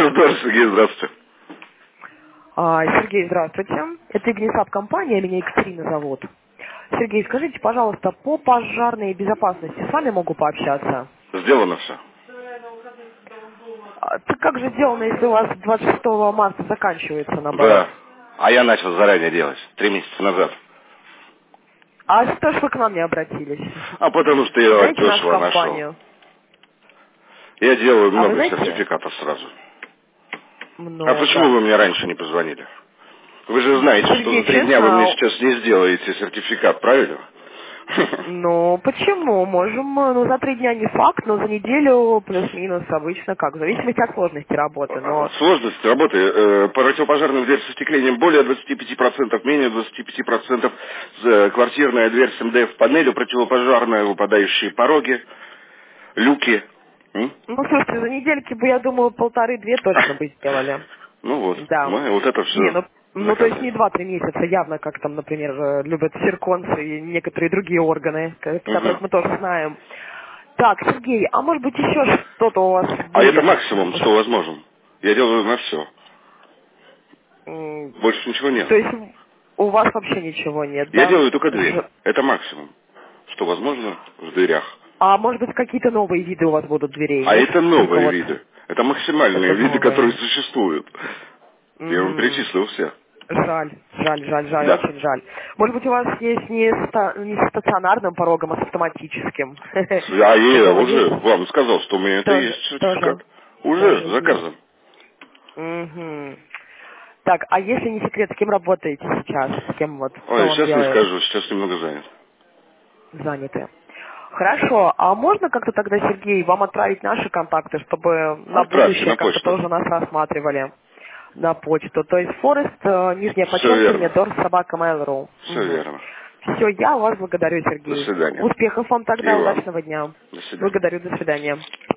Да, Сергей, здравствуйте. Сергей, здравствуйте. Это Игнисап компания, меня Екатерина зовут. Сергей, скажите, пожалуйста, по пожарной безопасности с вами могу пообщаться? Сделано все. Так как же сделано, если у вас 26 марта заканчивается наоборот? Да. А я начал заранее делать, 3 месяца назад. А что ж вы к нам не обратились? А потому что я Знаете нашу дешево нашел. компанию? Я делаю А вы много знаете? сертификатов сразу. А почему Много. вы мне раньше не позвонили? Вы же знаете, что Сергей, за 3 дня вы мне честно, сейчас не сделаете сертификат, правильно? ну почему? Можем, ну за 3 дня не факт, но за неделю плюс-минус обычно как, в зависимости от сложности работы, но... Сложность работы. Противопожарная дверь со стеклением более 25%, менее 25%. Квартирная дверь с МДФ-панелью, противопожарная, выпадающие пороги, люки. Ну, слушайте, за недельки бы, я думаю, 1,5-2 точно бы сделали. Ну вот, Да. мы вот это Не, все ну то есть заказывали. не 2-3 месяца, явно, как там, например, любят цирконцы и некоторые другие органы, которых мы тоже знаем. Так, Сергей, а может быть еще что-то у вас А это будет? максимум, что возможно. Я делаю на все. Больше ничего нет. То есть у вас вообще ничего нет, Я да? делаю только дверь. Это максимум, что возможно в дверях. А может быть какие-то новые виды у вас будут дверей, А нет? это Только новые вот виды. Это максимальные это виды, которые новые. существуют. Я вам перечислил все. Жаль, Да. очень жаль. Может быть, у вас есть не с стационарным порогом, а с автоматическим. А я Такого уже есть? вам сказал, что у меня это есть Тоже сертификат. Уже есть. заказан. Мгм. Так, а если не секрет, с кем работаете сейчас? С кем вот, что Ой, он сейчас не делает? скажу, сейчас немного занят. Заняты. Хорошо, а можно как-то тогда, Сергей, вам отправить наши контакты, чтобы на Отправьте будущее на как-то почту. тоже нас рассматривали на почту? То есть Форест, нижнее Все подчеркивание, верно. Дор, собака, Mail.ru. Все верно. Все, я вас благодарю, До Сергей. свидания. Успехов вам И тогда, вам. удачного дня. До свидания. Благодарю, до свидания.